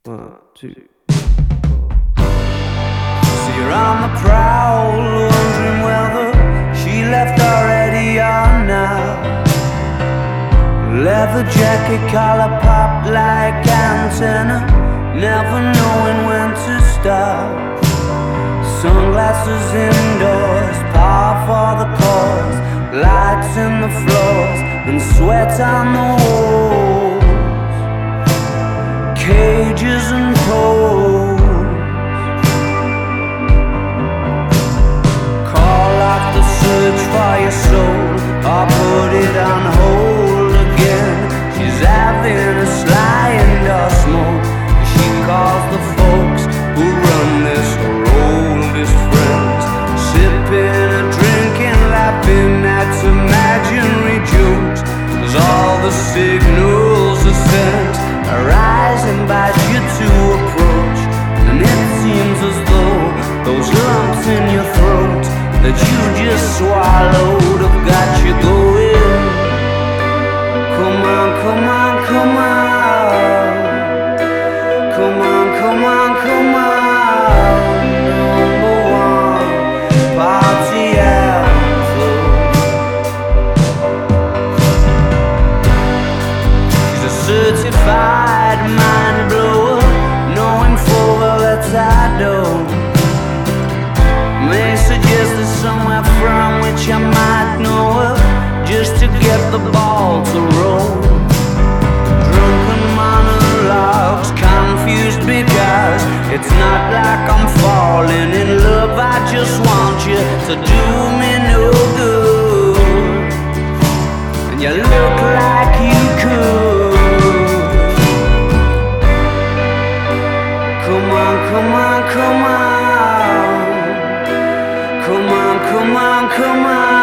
1, 2. So you're on the prowl, wondering whether she left already or not. Leather jacket, collar pop like antenna, never knowing when to stop. Sunglasses indoors, par for the cause, lights in the floors and sweat on the walls. Cages and poles. Call off the search for your soul, or put it on hold again. She's having a sly indoor smoke. She calls the folks who run this, her oldest friends, sipping and drinking, laughing at imaginary jokes. Cause all the signals are sent, arise, invite you to approach. And it seems as though those lumps in your throat that you just swallowed have got you going. Come on, come on, come on. Come on, come on, come on. Number one party anthem. She's a certified mind blower, knowing full well that I don't. May suggest there's somewhere from which I might know her, just to get the ball to roll. Drunken monologues, confused because it's not like I'm falling in love. I just want you to do me no good, and you look like you could. Come on, come on, come on. Come on, come on, come on.